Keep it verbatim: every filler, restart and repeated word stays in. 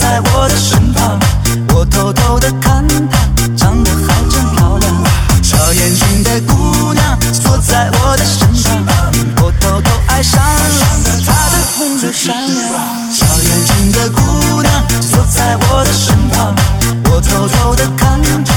在我的身旁，我偷偷地看她，长得还真漂亮。小眼睛的姑娘坐在我的身旁，我偷偷爱上了她的红着善良。小眼睛的姑娘坐在我的身旁，我偷偷地看她。